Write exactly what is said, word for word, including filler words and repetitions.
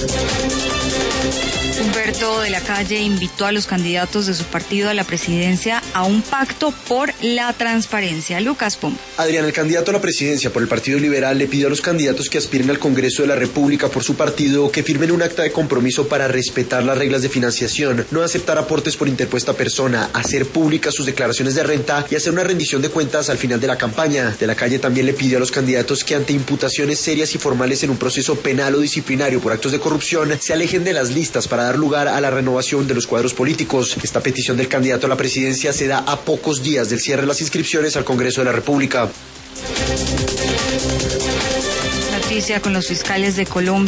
Humberto de la Calle invitó a los candidatos de su partido a la presidencia a un pacto por la transparencia. Lucas Pum. Adrián, el candidato a la presidencia por el Partido Liberal, le pidió a los candidatos que aspiren al Congreso de la República por su partido que firmen un acta de compromiso para respetar las reglas de financiación, no aceptar aportes por interpuesta persona, hacer públicas sus declaraciones de renta y hacer una rendición de cuentas al final de la campaña. De la Calle también le pidió a los candidatos que ante imputaciones serias y formales en un proceso penal o disciplinario por actos de corrupción se alejen de las listas para dar lugar a la renovación de los cuadros políticos. Esta petición del candidato a la presidencia se da a pocos días del cierre de las inscripciones al Congreso de la República. Noticia con los fiscales de Colombia.